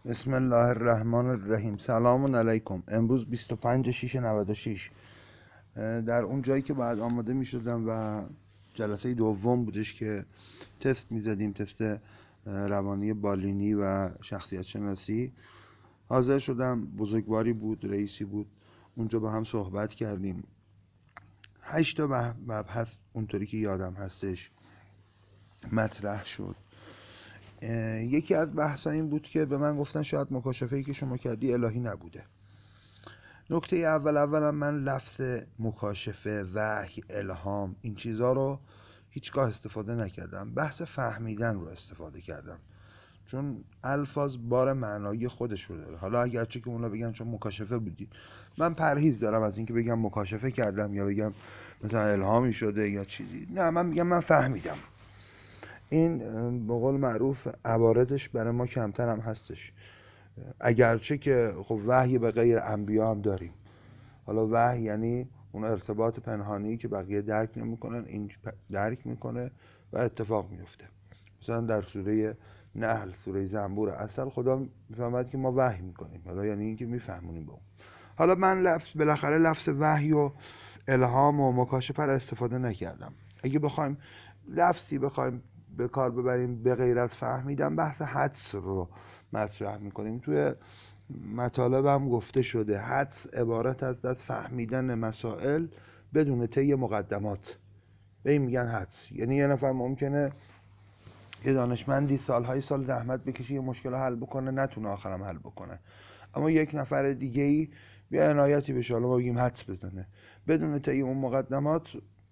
بسم الله الرحمن الرحیم. سلام علیکم. امروز 25/6/96 در اون جایی که بعد آماده می شدم و جلسه دوم بودش که تست می زدیم، تست روانی بالینی و شخصیت شناسی، حاضر شدم. بزرگواری بود، رئیسی بود، اونجا با هم صحبت کردیم. 8 تا مبحث اونطوری که یادم هستش مطرح شد. یکی از بحثا این بود که به من گفتن شاید مکاشفه‌ای که شما کردی الهی نبوده. نکته اولا من لفظ مکاشفه، وحی، الهام، این چیزا رو هیچگاه استفاده نکردم. بحث فهمیدن رو استفاده کردم، چون الفاظ بار معنایی خودش رو داره. حالا اگرچه که اونا بگن چون مکاشفه بودی، من پرهیز دارم از اینکه بگم مکاشفه کردم یا بگم مثلا الهامی شده یا چیزی. نه، من میگم من فهمیدم. این به قول معروف عوارضش برای ما کمتر هم هستش، اگرچه که خب وحی به غیر انبیا هم داریم. حالا وحی یعنی اون ارتباط پنهانی که بقیه درک نمیکنن، این درک میکنه و اتفاق میفته. مثلا در سوره نحل، سوره زنبور اصل خدا میفهمد که ما وحی میکنیم، حالا یعنی این که میفهمونیم با اون. حالا من بالاخره لفظ وحی و الهام و مکاشفه را استفاده نکردم. اگه بخوایم لفظی به کار ببریم به غیر از فهمیدن، بحث حدس رو مطرح میکنیم. توی مطالب هم گفته شده حدس عبارت از فهمیدن مسائل بدون طی مقدمات. به این میگن حدس. یعنی یه نفر ممکنه، یه دانشمندی سالهای سال زحمت بکشه یه مشکل رو حل بکنه، نتونه آخرم حل بکنه، اما یک نفر دیگه ای بیا عنایتی بشه، حالا ما بگیم حدس بزنه، بدون طی اون مقدمات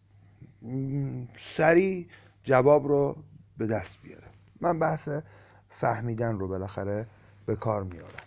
سریع جواب رو به دست بیاره. من بحث فهمیدن رو بالاخره به کار میارم.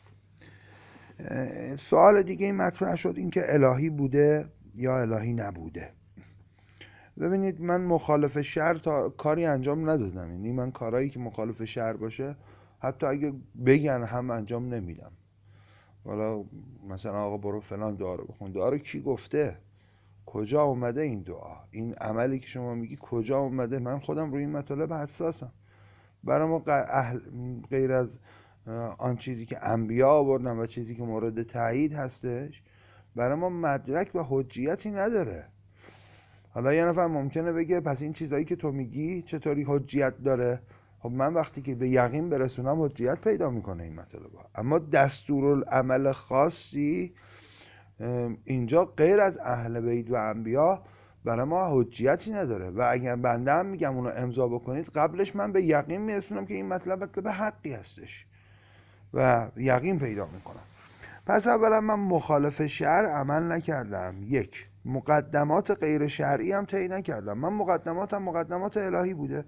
سوال دیگه این مطرح شد، این که الهی بوده یا الهی نبوده. ببینید، من مخالف شرع تا کاری انجام ندادم. یعنی من کارهایی که مخالف شرع باشه حتی اگه بگن هم انجام نمیدم. حالا مثلا آقا برو فلان دعا رو بخون، دعا رو کی گفته؟ کجا اومده این دعا؟ این عملی که شما میگی کجا اومده؟ من خودم روی این مطالب حساسم. برای ما غیر از آن چیزی که انبیا آوردن و چیزی که مورد تایید هستش، برای ما مدرک و حجیتی نداره. حالا یه نفر ممکنه بگه پس این چیزایی که تو میگی چطوری حجیت داره؟ خب من وقتی که به یقین برسونم حجیت پیدا میکنه این مطالب. اما دستورالعمل خاصی اینجا غیر از اهل بیت و انبیا برای ما حجیتی نداره. و اگر بنده هم میگم اونو امضا بکنید، قبلش من به یقین میرسونم که این مطلب حقی هستش و یقین پیدا میکنم. پس اولا من مخالف شرع عمل نکردم. یک، مقدمات غیر شرعی هم طی نکردم. من مقدمات الهی بوده.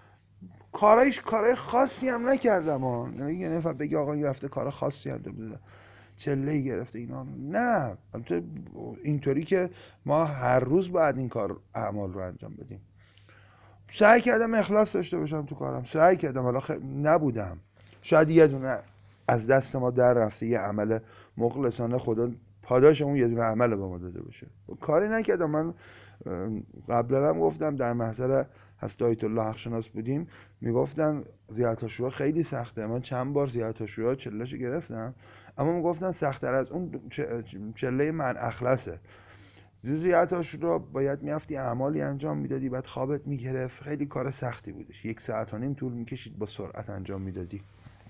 کارهای خاصی هم نکردم. یعنی یه نفر بگه آقا یه هفته کار خاصی انجام داده، چله گرفته اینا، نه. البته اینطوری که ما هر روز باید این اعمال رو انجام بدیم. سعی کردم اخلاص داشته باشم تو کارم، سعی کردم. حالا نبودم، شاید یه دونه از دست ما در رفته، یه عمل مخلصانه خدا پاداش اون یه دونه عمل به ما داده باشه. کاری نکردم. من قبلا هم گفتم، در محضر حضرت آیت الله حق‌شناس بودیم، میگفتن زیارت عاشورا خیلی سخته. من چند بار زیارت عاشورا چله‌شو گرفتم، اما میگفتن سخت‌تر از اون چله من اخلاصه. زیارت عاشورا باید میافتی اعمالی انجام میدادی، بعد خوابت میگرفت، خیلی کار سختی بودش. 1.5 ساعت طول میکشید با سرعت انجام میدادی.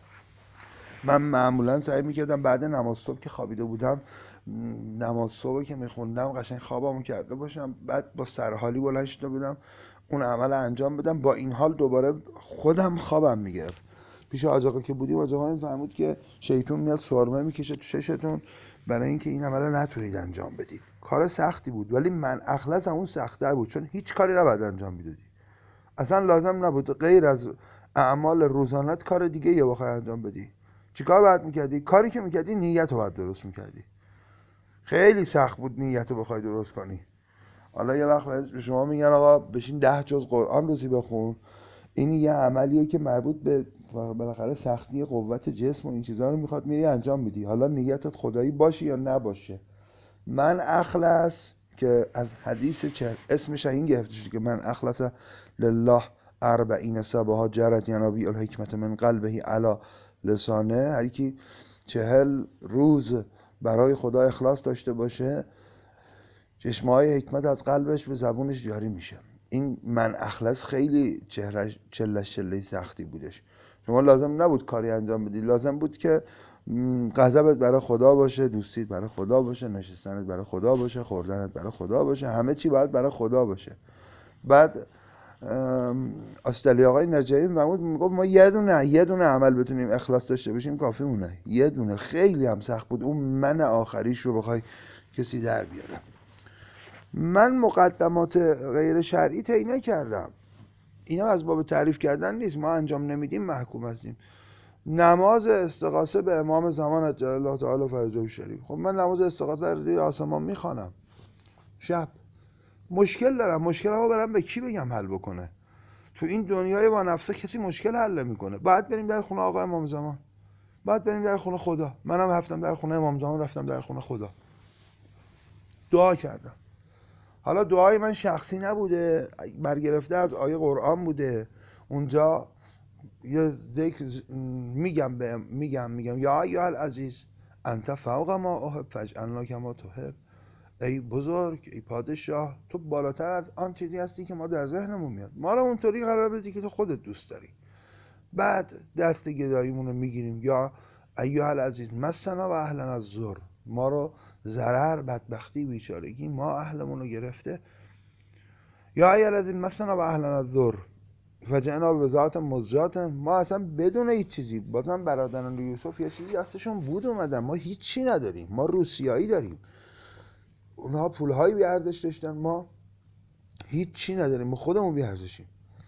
من معمولا سعی میکردم بعد نماز صبح که خوابیده بودم، نماز صبح که میخوندم قشنگ خوابمو کرده باشم، بعد با سرحالی بلند شده بودم اون عمل انجام بدم. با این حال دوباره خودم خوابم میگرفت. پیش حاج آقا که بودیم، حاج آقا میفرمود که شیطون میاد سرمه میکشه تو چشتون برای اینکه این عمل رو نتونید انجام بدید. کار سختی بود، ولی من اخلاصم اون سخته بود، چون هیچ کاری نباید انجام میدادی. اصلا لازم نبود غیر از اعمال روزانت کار دیگه یه بخوای انجام بدی. چیکار باید میکردی؟ کاری که میکردی نیت رو باید درست میکردی. خیلی سخت بود نیت رو بخوای درست کنی. حالا یه وقت به شما میگن آقا بشین 10 جز قرآن روزی بخون، این یه عملیه که مربوط به بالاخره سختی قوت جسم و این چیزا رو میخواد، میری انجام میدی. حالا نیتت خدایی باشه یا نباشه. من اخلص که از حدیث اسمش این گرفته شده که من اخلص لله 40 صباحا جرت ینابی الحکمت من قلبه علی لسانه، هر کی 40 روز برای خدا اخلاص داشته باشه چشمه‌های حکمت از قلبش به زبونش جاری میشه. این من اخلص خیلی چله سختی بودش. شما لازم نبود کاری انجام بدی، لازم بود که غضبت برای خدا باشه، دوستیت برای خدا باشه، نشستنت برای خدا باشه، خوردنت برای خدا باشه، همه چی باید برای خدا باشه. بعد استرالیا آقای نجایی محمود میگفت ما یه دونه عمل بتونیم اخلاص داشته باشیم کافی مونه، یه دونه. خیلی هم سخت بود اون من آخریش رو بخوای کسی در بیاره. من مقدمات غیر شرعی طی نکردم، اینا از باب تعریف کردن نیست، ما انجام نمیدیم محکوم هستیم. نماز استغاثه به امام زمان عجل الله تعالی فرجه شریف، خب من نماز استغاثه رو زیر آسمان میخوانم شب. مشکل دارم، مشکلمو برم به کی بگم حل بکنه؟ تو این دنیای با نفسه کسی مشکل حل نمیکنه. بعد بریم در خونه آقا امام زمان، بعد بریم در خونه خدا. منم رفتم در خونه امام زمان، رفتم در خونه خدا، دعا کردم. حالا دعای من شخصی نبوده، برگرفته از آیه قرآن بوده. اونجا یه ذکر میگم یا ایها العزیز انت فوق ما احب فاجعلنا کما تحب. ای بزرگ، ای پادشاه، تو بالاتر از آن چیزی هستی که ما در ذهنمون میاد، ما رو اونطوری قرار بدی که تو خودت دوست داری. بعد دست گداییمون رو میگیریم، یا ایها العزیز مسنا و اهلنا الضر، ما رو ضرر، بدبختی، بیچارگی، ما اهلمون رو گرفته. یا ایها الذین مسنا و اهلنا الضر فجعلنا بذات مزجات، ما اصلا بدون هیچ چیزی، بازم برادران یوسف یه چیزی دستشون بود اومدن، ما هیچی نداریم، ما روسیایی داریم، اونها پولهایی بی ارزش داشتن، ما هیچی نداریم، ما خودمون بی ارزشیم.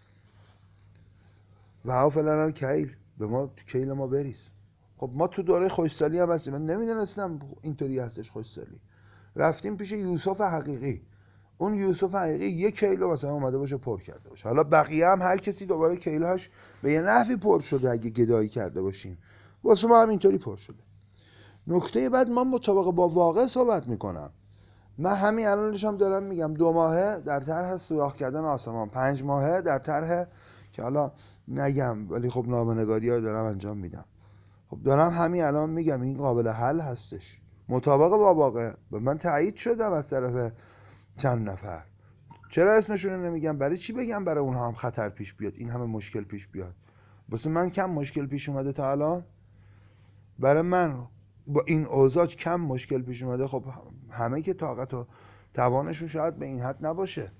و اوفلنا الکیل، به ما تو کیل ما بریز. خب ما تو دوره خوشسالی هم هستیم، من نمیدونستم اینطوری هستش خوشسالی. رفتیم پیش یوسف حقیقی، اون یوسف حقیقی 1 کیلو مثلا اومده باشه پر کرده باشه. حالا بقیه هم هر کسی دوباره کیلوهاش به یه نحوی پر شده اگه گدایی کرده باشیم، واسه ما هم اینطوری پر شده. نکته بعد، ما مطابق با واقع صحبت میکنم. من همین الانش هم دارم میگم 2 ماهه در طرح سوراخ کردن آسمان، 5 ماهه در طرح که حالا نگم ولی خب نامه‌نگاری ها دارم انجام میدم. خب دارم همین الان میگم این قابل حل هستش، مطابق با واقع. به من تایید شدم از طرف چند نفر. چرا اسمشون رو نمیگم؟ برای چی بگم برای اونها هم خطر پیش بیاد، این همه مشکل پیش بیاد؟ واسه من کم مشکل پیش اومده تا الان؟ برای من با این اوضاع کم مشکل پیش اومده؟ خب همه که طاقت و توانشون شاید به این حد نباشه.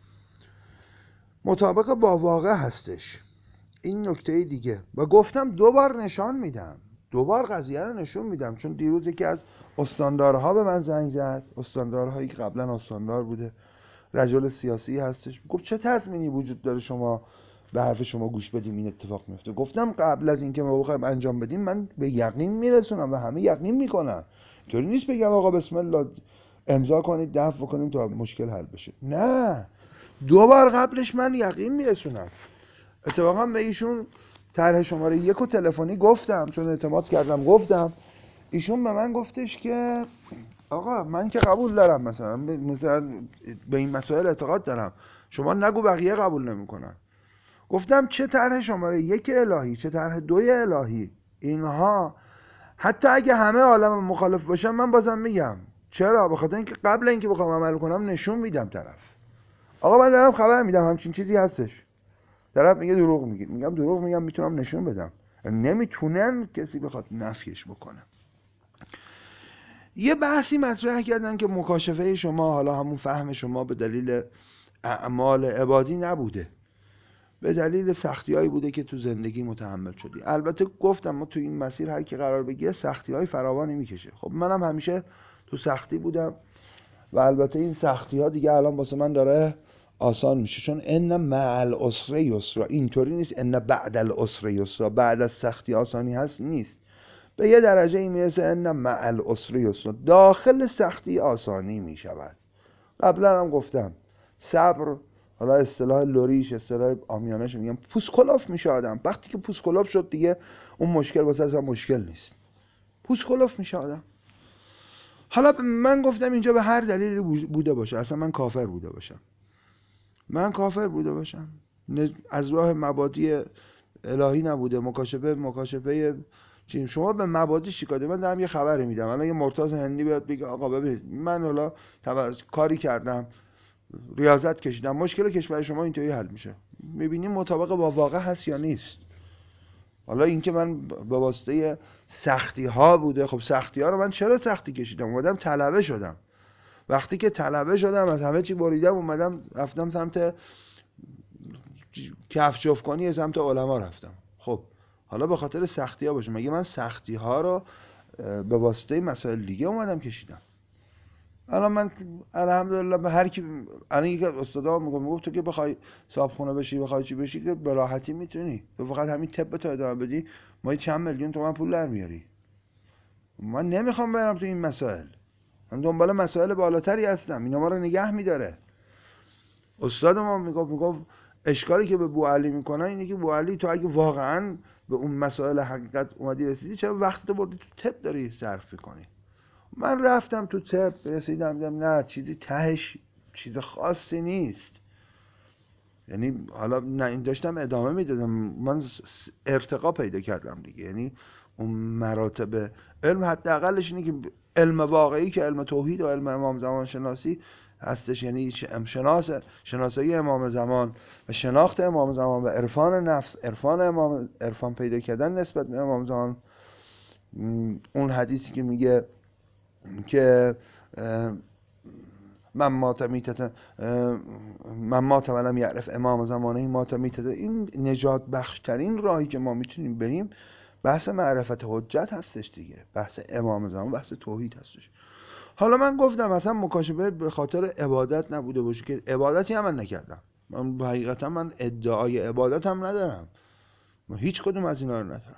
مطابق با واقع هستش. این نکته دیگه. و گفتم 2 بار نشان میدم، 2 بار قضیه رو نشون میدم، چون دیروز یکی از استاندارها به من زنگ زد، استاندارهایی که قبلا استاندار بوده، رجل سیاسی هستش، گفت چه تضمینی وجود داره شما به حرف شما گوش بدیم این اتفاق میفته؟ گفتم قبل از اینکه ما بخوایم انجام بدیم من به یقین میرسونم و همه یقین میکنن. طوری نیست بگم آقا بسم الله امضا کنید دفع کنیم تا مشکل حل بشه، نه. 2 بار قبلش من یقین میرسونم. اتفاقا به ایشون طرح شماره 1 و تلفنی گفتم، چون اعتماد کردم گفتم. ایشون به من گفتش که آقا من که قبول دارم، مثلا به این مسائل اعتقاد دارم، شما نگو بقیه قبول نمیکنن. گفتم چه طرح شماره 1 الهی، چه طرح 2 الهی، اینها حتی اگه همه عالم مخالف باشن من بازم میگم. چرا؟ بخاطر اینکه قبل اینکه بخوام عمل کنم نشون میدم طرف. آقا من دارم خبر میدم همچین چیزی هستش. طرف میگه دروغ میگی، میگم دروغ میگم، میتونم نشون بدم. نمیتونن کسی بخواد نفیش بکنه. یه بحثی مطرح کردن که مکاشفه شما، حالا همون فهم شما، به دلیل اعمال عبادی نبوده، به دلیل سختی‌هایی بوده که تو زندگی متحمل شدی. البته گفتم ما تو این مسیر هر کی قرار بگیره سختی‌های فراوانی میکشه. خب منم همیشه تو سختی بودم و البته این سختی‌ها دیگه الان واسه من داره آسان میشه، چون ان مع العسر یسرا. اینطوری نیست ان بعد العسر یسرا، بعد از سختی آسانی هست، نیست. به یه درجه این میرسه ان مع العسر یسرا، داخل سختی آسانی میشود. قبلا هم گفتم صبر، حالا اصطلاح لوریش، اصطلاح آمیانش میگم پوسکلاف میشه آدم. وقتی که پوسکلاف شد دیگه اون مشکل واسه اصلا مشکل نیست، پوسکلاف میشه آدم. حالا من گفتم اینجا به هر دلیلی بوده باشه، اصلا من کافر بوده باشم، از راه مبادی الهی نبوده، مکاشفه چی؟ شما به مبادی شکایت. من دارم یه خبری میدم، الان یه مرتضی هندی بیاد بگه آقا ببینید من حالا کاری کردم، ریاضت کشیدم، مشکل کشور شما اینطوری حل میشه. میبینیم مطابق با واقع هست یا نیست. حالا اینکه من به واسطه سختی ها بوده، خب سختی ها رو من چرا سختی کشیدم؟ اومدم طلبه شدم. وقتی که طلبه شدم از همه چی بریدم، اومدم رفتم سمت کفش جفت کنی، سمت علما رفتم. خب حالا به خاطر سختی ها باشه، مگه من سختی ها رو به واسطه مسائل دیگه اومدم کشیدم؟ الان من الحمدلله به هر کی، الان یک استادا میگم تو که بخوای صاحب بشی، بخوای چی بشی، که به راحتی میتونی. تو فقط همین طب تو ادامه بدی، ما چند میلیون تومن پول در میاری. من نمیخوام برم تو این مسائل، من دنبال مسائل بالاتری هستم، اینا ما رو نگه میداره. استاد ما میگفت اشکالی که به بوعلی میکنن اینه که بوعلی تو اگه واقعا به اون مسائل حقیقت اومدی رسیدی، چرا وقت تو بردی تو طب داری صرف میکنی؟ من رفتم تو طب، رسیدم دیدم نه، چیزی تهش چیز خاصی نیست. یعنی حالا نه این داشتم ادامه میدادم، من ارتقا پیدا کردم دیگه. یعنی اون مراتب علم حداقلش اینه که علم واقعی که علم توحید و علم امام زمان شناسی هستش، یعنی شناسایی امام زمان و شناخت امام زمان و عرفان نفس، عرفان پیدا کردن نسبت به امام زمان. اون حدیثی که میگه که من مات ولم یعرف امام زمانه مات میتته، این نجات بخش ترین راهی که ما میتونیم بریم بحث معرفت حجت هستش دیگه، بحث امام زمان، بحث توحید هستش. حالا من گفتم مثلا مکاشفه به خاطر عبادت نبوده باشه، که عبادتی هم من نکردم. من حقیقتا من ادعای عبادت هم ندارم، من هیچ کدوم از اینا رو ندارم.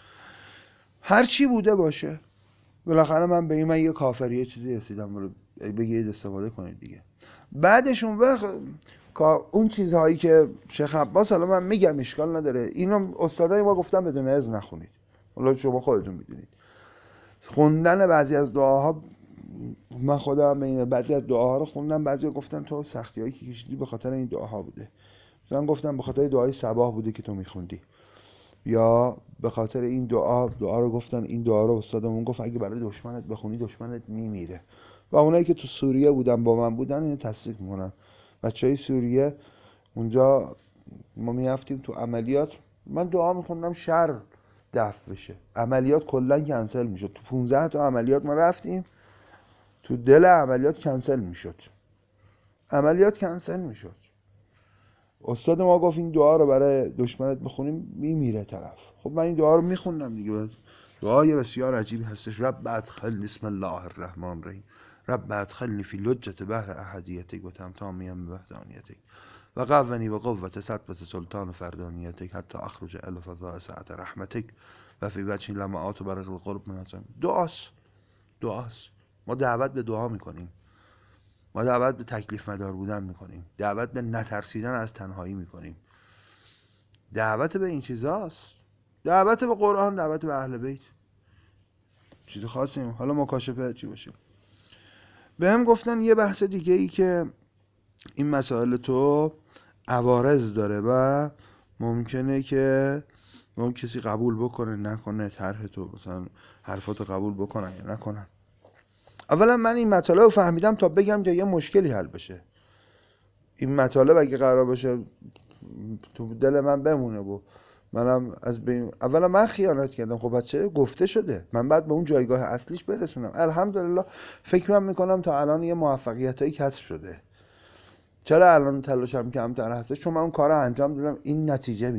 هر چی بوده باشه، بالاخره من یه کافری یه چیزی رسیدم، بگید استفاده کنید دیگه. بعدش اون وقت اون چیزهایی که شیخ عباس، حالا من میگم اشکال نداره، اینو استادای ما گفتن بدون اذن نخونید، حالا شما خودتون میدونید. خوندن بعضی از دعاها، من خودم بین بعضی از دعاها رو خوندم، بعضی گفتن تو سختیایی که کشیدی به خاطر این دعاها بوده. مثلا گفتم به خاطر دعای صباح بوده که تو میخوندی، یا به خاطر این دعا رو گفتن، این دعا رو استادمون گفت اگه برای دشمنت بخونی دشمنت میمیره. و اونایی که تو سوریه بودن با من بودن اینو تصدیق میکنن. بچهای سوریه اونجا ما میافتیم تو عملیات، من دعا میخوندم شر دفع بشه، عملیات کلا کنسل میشد. تو 15 تا عملیات ما رفتیم، تو دل عملیات کنسل میشد، عملیات کنسل میشد. استاد ما گفت این دعا رو برای دشمنت بخونیم میمیره طرف. خب من این دعا رو میخوندم دیگه. دعای بسیار عجیبی هستش. رب ادخلنی، بسم الله الرحمن الرحیم، رب ادخلنی فی لجة بحر احدیتک و تمتامیم بوحدانیتک و قونی و قوت سطوة سلطان فردانیتک حتی اخرج الی فضاء سعة رحمتک و فی وجه لمعات برق القرب من عظیم. دعاست. ما دعوت به دعا میکنیم، ما دعوت به تکلیف مدار بودن میکنیم، دعوت به نترسیدن از تنهایی میکنیم، دعوت به این چیزاست، دعوت به قرآن، دعوت به اهل بیت. چیز خاصی حالا مکاشفه چی باشه. بهم گفتن یه بحث دیگه ای که این مسائل تو عوارض داره و ممکنه که اون کسی قبول بکنه نکنه، طرح تو مثلا حرفاتو قبول بکنن یا نکنن. اولا من این مطالب رو فهمیدم تا بگم که یه مشکلی حل بشه. این مطالب اگه قرار باشه تو دل من بمونه و منم از بین، اولا من خیانت کردم، خب بچه گفته شده، من بعد به اون جایگاه اصلیش برسونم. الحمدلله فکر میکنم تا الان یه موفقیتایی کسب شده. چرا الان تلاشم کمتر هستش؟ چون من اون کارو انجام دادم، این نتیجه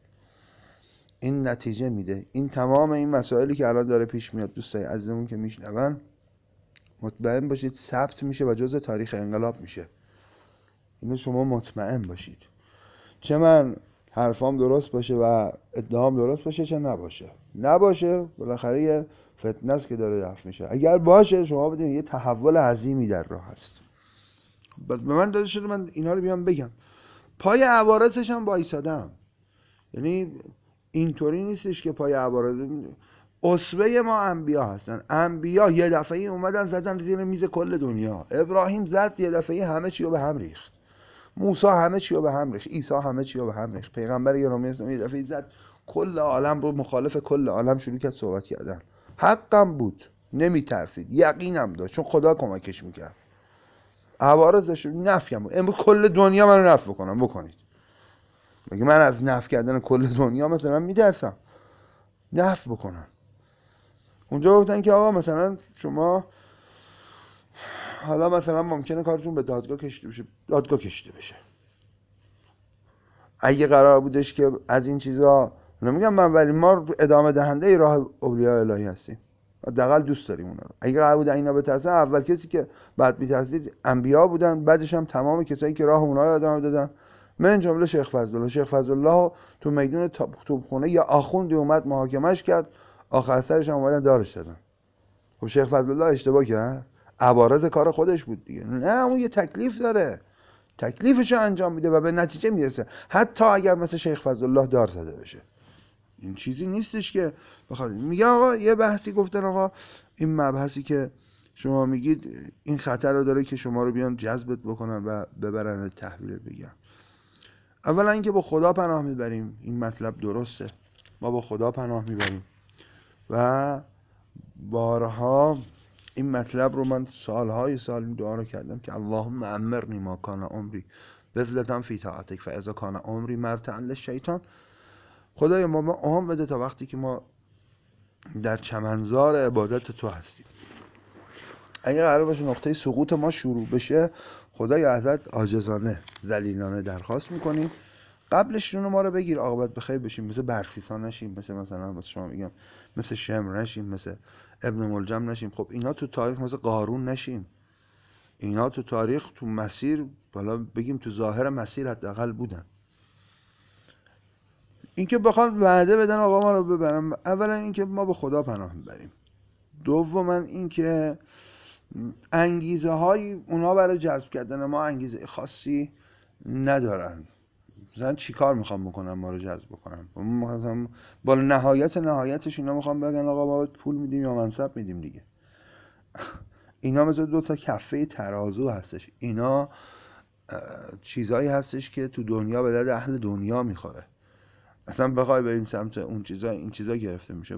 میده. این تمام این مسائلی که الان داره پیش میاد دوستای عزیزمون که میشنون، مطمئن باشید ثبت میشه و جزء تاریخ انقلاب میشه. اینو شما مطمئن باشید، چه من حرفام درست باشه و ادعام درست باشه چه نباشه بالاخره یه فتنه است که داره رفت میشه. اگر باشه شما بدونید یه تحول عظیمی در راه هست. به من داده شده من اینا رو بیام بگم، پای عوارضش هم وایسادم. یعنی اینطوری نیستش که پای عوارض، اسوه ما انبیا هستن. انبیا یه دفعه اومدن زدن زیر میز کل دنیا. ابراهیم زد یه دفعه همه چی رو به هم ریخت، موسی همه چی رو به هم ریخت، عیسی همه چی رو به هم ریخت، پیغمبر گرامی اسلام یه دفعه زد کل عالم رو مخالف کل عالم شروع کرد صحبت کردن. حقم بود، نمیترسید، یقینم داشت، چون خدا کمکش میکرد. عوارض داشت، نفیم بود. امروز کل دنیا منو نف بکنم بکنید. مگه من از نف کردن کل دنیا مثلا میترسم؟ نف بکنن. اونجا گفتن که آقا مثلا شما حالا مثلا ممکنه کارتون به دادگاه کشیده بشه، دادگاه کشیده بشه. اگه قرار بودش که از این چیزا، نمیگم من، ولی ما ادامه دهنده راه اولیاء الهی هستیم، حداقل دوست داریم اونا رو. اگه قرار بود اینا بترسن، اول کسی که بعد میترسید انبیا بودن، بعدش هم تمام کسایی که راه اونها رو ادامه دادن، من جمله شیخ فضلالله. شیخ فضلالله تو میدون توپخونه یا آخوندی اومد محاکمش کرد، آخر سرش هم اومدن دارش دادن. خب شیخ فضلالله اشتباه کرد؟ عوارض کار خودش بود دیگه. نه، اون یه تکلیف داره، تکلیفش رو انجام میده و به نتیجه میرسه، حتی اگر مثل شیخ فضلالله دار زده بشه. این چیزی نیستش که بخواد. میگه آقا یه بحثی گفتن، آقا این مبحثی که شما میگید این خطر رو داره که شما رو بیان جذبت بکنن و ببرن تحویل بگن. اولا اینکه با خدا پناه میبریم، این مطلب درسته، ما با خدا پناه میبریم و بارها این مطلب رو من سالهای سال این دعا رو کردم که اللهم امرنی ما کان عمری بذلتم فی طاعتک فاذا کان عمری مرتعا للشیطان. خدای ما عمر بده تا وقتی که ما در چمنزار عبادت تو هستیم. اگه قرار باشه نقطه سقوط ما شروع بشه، خدای ازت عاجزانه ذلیلانه درخواست میکنیم قبلش جون ما رو بگیر، عاقبت بخیر بشیم، مثل برسیسا نشیم، مثلا شما میگم مثل شمر نشیم، مثل ابن ملجم نشیم. خب اینا تو تاریخ مثل قارون نشیم. اینا تو تاریخ تو مسیر، بالا بگیم تو ظاهر مسیر حداقل بودن. اینکه بخوان وعده بدن آقا ما رو ببرن، اولا اینکه ما به خدا پناه میبریم، دوما اینکه انگیزه های اونا برای جذب کردن ما انگیزه خاصی ندارن. مثلا چی کار میخوام بکنم ما رو جذب بکنم؟ مثلا با نهایتش اینا میخوام بگن آقا ما پول میدیم یا منصب میدیم دیگه. اینا مثل دو تا کفه ترازو هستش. اینا چیزایی هستش که تو دنیا به درد اهل دنیا میخوره. اصلا بخوای بریم سمت اون چیزا، این چیزا گرفته میشه.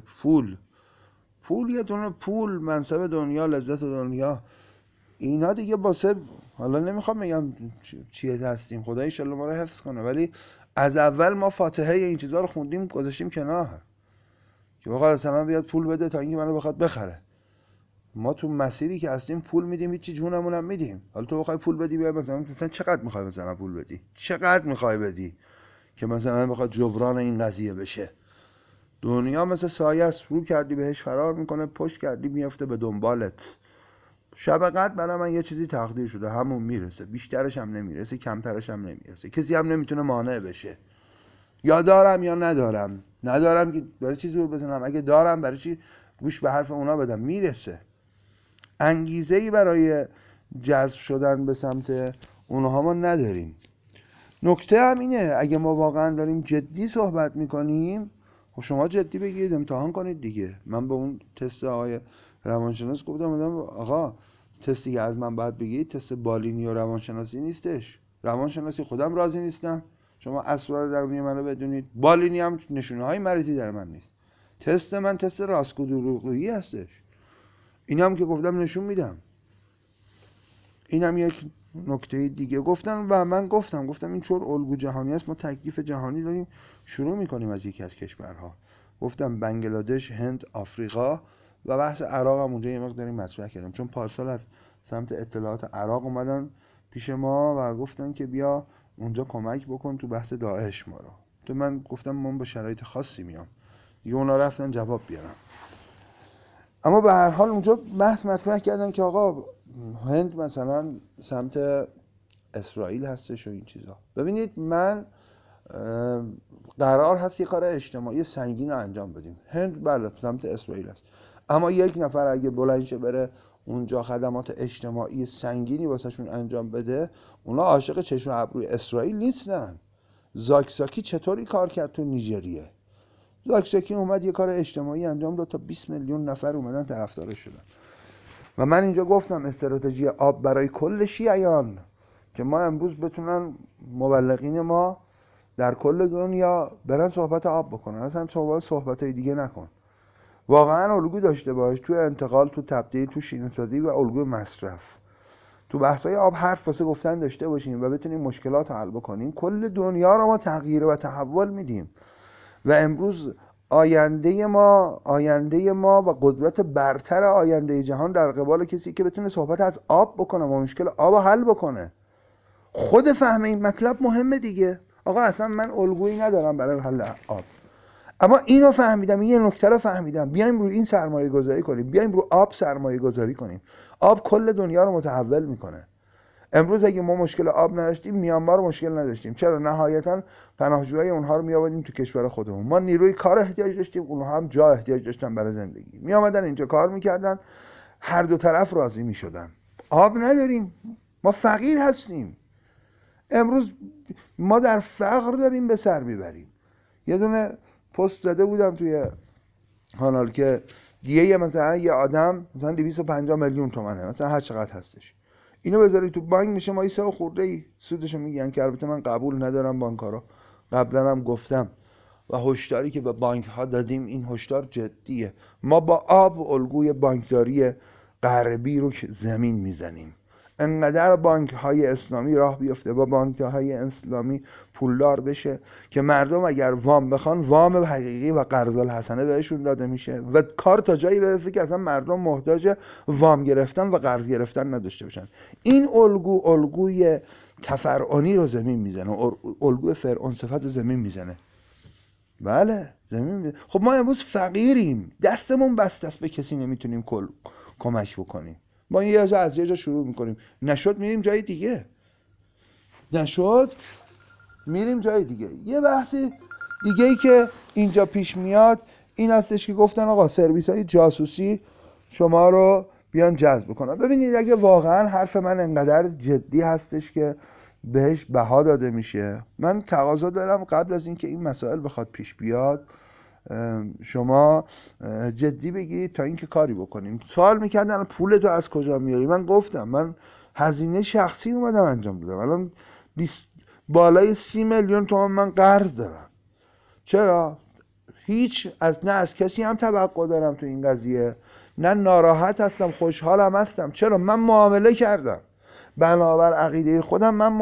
پول یه دونه پول، منصب دنیا، لذت دنیا، اینا دیگه واسه، حالا نمیخوام بگم چیه هستیم، خدا ان شاءالله ما رو حفظ کنه، ولی از اول ما فاتحه این چیزا رو خوندیم گذاشتیم کنار که بخواد مثلا بیاد پول بده تا اینکه منو بخواد بخره. ما تو مسیری که هستیم پول میدیم، هیچی جونمون هم میدیم. حالا تو بخوای پول بدی، بیا مثلا چقدر میخوای مثلا پول بدی؟ چقدر میخوای بدی که مثلا بخواد جبران این قضیه بشه؟ دنیا مثل سایه است، رو کردی بهش فرار میکنه، پشت کردی میافته به دنبالت. شب قدر برای من یه چیزی تقدیر شده، همون میرسه، بیشترش هم نمیرسه، کمترش هم نمیرسه، کسی هم نمیتونه مانع بشه. یا دارم یا ندارم که برای چی زور بزنم؟ اگه دارم برای چی گوش به حرف اونا بدم؟ میرسه. انگیزه‌ای برای جذب شدن به سمت اونها ما نداریم. نکته هم اینه، اگه ما واقعا داریم جدی صحبت میکنیم، خب شما جدی بگیرید، امتحان کنید دیگه. من به اون تست آقای روانشناس گفتم آقا تستی که از من باید بگیرید تست بالینی و روانشناسی نیستش. روانشناسی خودم راضی نیستم شما اسرار درونی منو بدونید، بالینی هم نشونه های مریضی در من نیست. تست من تست راست و دروغگویی هستش. اینم که گفتم نشون میدم. اینم یک نکته دیگه گفتم و من گفتم این چون الگو جهانی است، ما تکلیف جهانی داریم شروع میکنیم از یکی از کشورها. گفتم بنگلادش، هند، آفریقا و بحث عراق هم اونجا یه مقداری مطرح کردم، چون پارسال از سمت اطلاعات عراق اومدن پیش ما و گفتن که بیا اونجا کمک بکن تو بحث داعش ما رو. تو من گفتم من با شرایط خاصی میام دیگه، اونا رفتن جواب بیارم. اما به هر حال اونجا بحث مطرح کردن که آقا هند مثلا سمت اسرائیل هستش و این چیزا. ببینید من قرار هست یه کار اجتماعی سنگین رو انجام بدیم. هند بله سمت اسرائیل هست، اما یک نفر اگه بلند شه بره اونجا خدمات اجتماعی سنگینی واسهشون انجام بده، اونا عاشق چشم و ابروی اسرائیل نیستن. زاکساکی چطوری کار کرد تو نیجریه؟ زاکساکی اومد یه کار اجتماعی انجام داد تا 20 میلیون نفر اومدن طرفدارش شدن. و من اینجا گفتم استراتژی آب برای کل شیعیان که ما امروز بتونن مبلغین ما در کل دنیا برن صحبت آب بکنن، اصلا صحبت دیگه نکن. واقعا الگو داشته باش تو انتقال، تو تبدیل، تو شیرین‌سازی و الگوی مصرف. تو بحث‌های آب حرف واسه گفتن داشته باشیم و بتونیم مشکلات رو حل بکنیم. کل دنیا رو ما تغییر و تحول میدیم و امروز آینده ما و قدرت برتر آینده جهان در قبال کسی که بتونه صحبت از آب بکنه و مشکل آب رو حل بکنه. خود فهم این مطلب مهمه دیگه. آقا اصلا من الگویی ندارم برای حل آب، اما اینو فهمیدم، این یه نکته رو فهمیدم، بیایم روی این سرمایه گذاری کنیم، بیایم روی آب سرمایه گذاری کنیم. آب کل دنیا رو متحول میکنه. امروز اگه ما مشکل آب نداشتیم، میانمار مشکل نداشتیم. چرا؟ نهایتا پناهجوهای اونها رو میآوردیم تو کشور خودمون. ما نیروی کار احتیاج داشتیم، اونها هم جا احتیاج داشتن برای زندگی، میآمدن اینجا کار میکردن، هر دو طرف راضی میشدن. آب نداریم، ما فقیر هستیم. امروز ما در فقر داریم به سر میبریم. یه دونه پست زده بودم توی کانال که دیگه مثلا یه آدم مثلا 250 میلیون تومنه، مثلا هر چقدر هستش، اینو بذاری تو بانک میشه ما 3 خورده ای سودشو میگن، که البته من قبول ندارم بانک‌ها رو، قبلا هم گفتم و هشداری که به بانک ها دادیم این هشدار جدیه. ما با آب الگوی بانکداری غربی رو زمین میزنیم. انقدر بانک های اسلامی راه بیفته، با بانک های اسلامی پولدار بشه که مردم اگر وام بخوان، وام حقیقی و قرض الحسنه بهشون داده میشه و کار تا جایی برسه که اصلا مردم محتاج وام گرفتن و قرض گرفتن نداشته باشن. این الگوی تفرعونی رو زمین میزنه، الگوی فرعون صفت رو زمین میزنه. بله زمین خب ما امروز فقیریم، دستمون بسته است، به کسی نمیتونیم کمک بکنیم. ما یه جا از یه جا شروع میکنیم، نشد میریم جای دیگه، نشد میریم جای دیگه. یه بحثی دیگه ای که اینجا پیش میاد این هستش که گفتن آقا سرویس های جاسوسی شما رو بیان جذب کنن. ببینید اگه واقعا حرف من انقدر جدی هستش که بهش بها داده میشه، من تقاضا دارم قبل از اینکه این مسائل بخواد پیش بیاد شما جدی بگیرید تا اینکه کاری بکنیم. سوال میکردن پول تو از کجا میاری؟ من گفتم من هزینه شخصی اومدم انجام دادم. الان 20 بالای 30 میلیون تومان من قرض دارم. چرا؟ هیچ نه از کسی هم توقع دارم تو این قضیه، نه ناراحت هستم، خوشحالم هستم. چرا؟ من معامله کردم، بنابر عقیده خودم من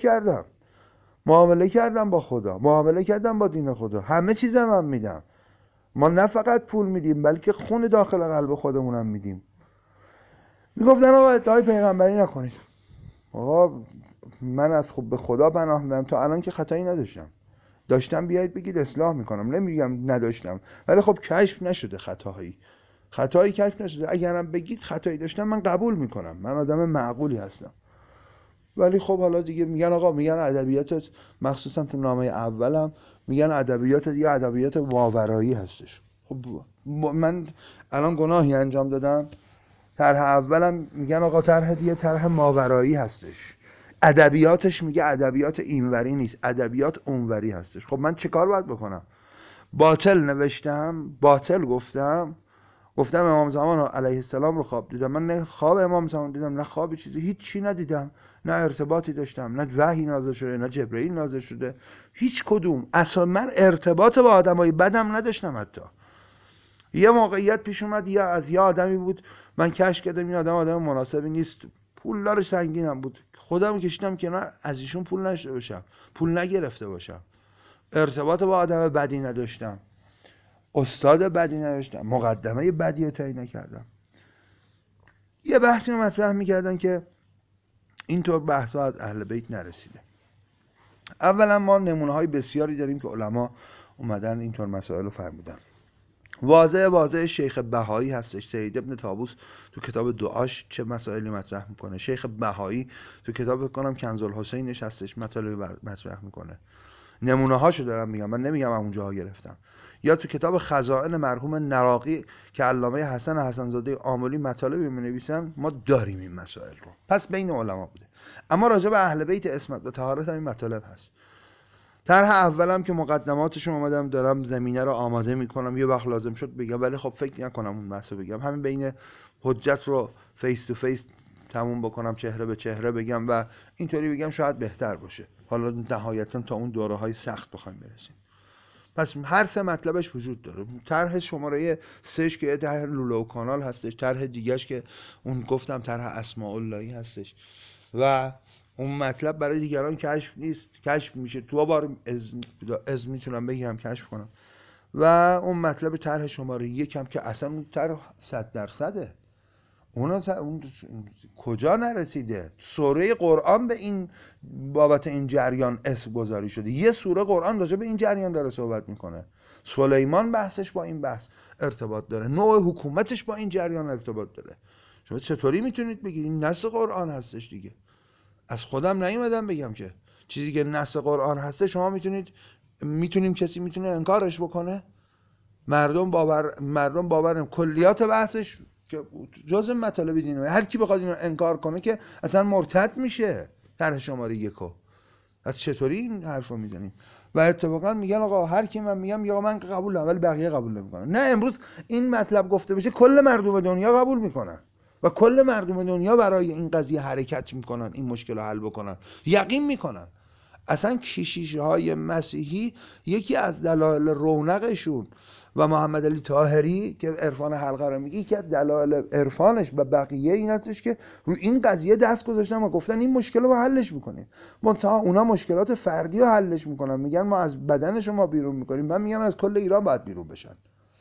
معامله کردم با خدا، معامله کردم با دین خدا، همه چیزم هم میدم. ما نه فقط پول میدیم بلکه خون داخل قلب خودمونم میدیم. میگفتن آقا ادعای پیغمبری نکنید. آقا من از خوب به خدا پناه میبرم، تا الان که خطایی نداشتم. داشتم بیایید بگید اصلاح میکنم، نمیگم نداشتم، ولی خب کشف نشده خطایی کشف نشده. اگرم بگید خطایی داشتم من قبول میکنم، من آدم معقولی هستم. ولی خب حالا دیگه میگن آقا، میگن ادبیاتت مخصوصا تو نامه اولم میگن ادبیاتت یه ادبیات ماورایی هستش. خب من الان گناهی انجام دادم؟ طرح اولم میگن آقا طرح دیگه طرح ماورایی هستش، ادبیاتش میگه ادبیات اینوری نیست، ادبیات اونوری هستش. خب من چه کار باید بکنم؟ باطل نوشتم، باطل گفتم امام زمان علیه السلام رو خواب دیدم. من نه خواب امام زمان دیدم، نه خواب چیزی، هیچی ندیدم، نه ارتباطی داشتم، نه وحی نازل شده، نه جبرئیل نازل شده، هیچ کدوم. اصلا من ارتباط با آدمای بدم نداشتم. حتی یه موقعیت پیش اومد یه آدمی بود من کشف کردم این آدم مناسبی نیست، پولدار سنگینم بود، خودم کشیدم که نه از ایشون پول نشده باشم، پول نگرفته باشم، ارتباط با آدم بدی نداشتم، استاد بدی نداشتم، مقدمه بدی طی نکردم. یه بحثی رو مطرح میکردن که اینطور بحثا از اهل بیت نرسیده. اولا ما نمونه های بسیاری داریم که علما اومدن اینطور مسائل رو فرمودن. واضح شیخ بهایی هستش، سید ابن طاووس تو کتاب دعاش چه مسائلی مطرح میکنه، شیخ بهایی تو کتاب بکنم کنز الحسینش هستش مطالب مطرح میکنه. نمونه هاشو دارم میگم، من نمیگم اونجاها گرفتم. یا تو کتاب خزائن مرحوم نراقی که علامه حسنزاده آملی مطالبی می‌نویسن، ما داریم این مسائل رو، پس بین علما بوده. اما راجع به اهل بیت عصمت و طهارت هم این مطالب هست. طرح اولم که مقدماتشون اومدم دارم زمینه رو آماده میکنم، یه وقت لازم شد بگم، ولی خب فکر نکنم اون بحثو بگم، همین بین حجت رو فیس تو فیس تموم بکنم، چهره به چهره بگم و اینطوری بگم شاید بهتر باشه. حالا نهایتا تا اون دوره‌های سخت بخوایم برسیم. پس هر سه مطلبش وجود داره. طرح شماره 3 که یه طرح لولو کانال هستش، طرح دیگهش که اون گفتم طرح اسماء اللهی هستش و اون مطلب برای دیگران کشف نیست، کشف میشه. 2 بار از میتونم بگم کشف کنم. و اون مطلب طرح شماره 1 هم که اصلا اون طرح 100%. اون کجا نرسیده؟ سوره قرآن به این بابت این جریان اسم گذاری شده. یه سوره قرآن راجع به این جریان داره صحبت میکنه. سلیمان بحثش با این بحث ارتباط داره، نوع حکومتش با این جریان ارتباط داره. شما چطوری میتونید بگید این نص قرآن هستش؟ دیگه از خودم نیومدم بگم که چیزی که نص قرآن هسته شما میتونیم کسی میتونه انکارش بکنه؟ مردم باورن کلیات بحثش که جز مطالب دینی، هر کی بخواد اینو انکار کنه که اصلا مرتد میشه. طرح شماره 1 از چطوری این حرفو میزنیم؟ و اتفاقا میگن آقا هر کی من میگم یا من قبول دارم ولی بقیه قبول نمیکنن. نه، امروز این مطلب گفته بشه کل مردم دنیا قبول میکنن و کل مردم دنیا برای این قضیه حرکت میکنن، این مشکل رو حل بکنن، یقین میکنن. اصلا کشیش‌های مسیحی یکی از دلایل رونقشون و محمد علی طاهری که عرفان حلقه رو میگه، یکی از دلایل عرفانش و بقیه این هستش که روی این قضیه دست گذاشتن و گفتن این مشکل رو حلش میکنیم. منتها اونا مشکلات فردی رو حلش میکنن، میگن ما از بدن شما بیرون میکنیم، من میگم از کل ایران باید بیرون بشن.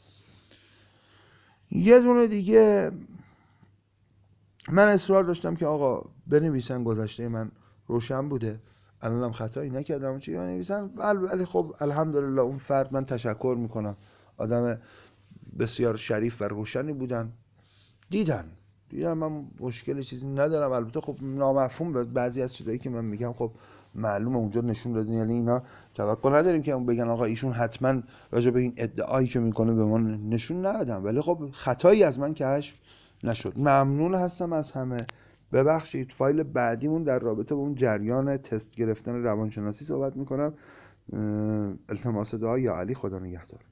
یه دونه دیگه من اصرار داشتم که آقا بنویسن گذشته من روشن بوده، الانم خطایی نکردم چی بنویسن. ولی خب الحمدلله اون فرد، من تشکر میکنم، آدم بسیار شریف و روشنی بودن. دیدن من مشکل چیزی ندارم. البته خب نامفهوم به بعضی از چیزایی که من میگم خب معلومه اونجا نشون دادن، یعنی اینا توقع نداریم که بگن آقا ایشون حتما راجع به این ادعایی که میکنه به ما نشون ندادن، ولی خب خطایی از من کشف نشد. ممنون هستم از همه. ببخشید. فایل بعدیمون در رابطه با اون جریان تست گرفتن روانشناسی صحبت میکنم. التماس دعا یا علی. خدا نگهدار.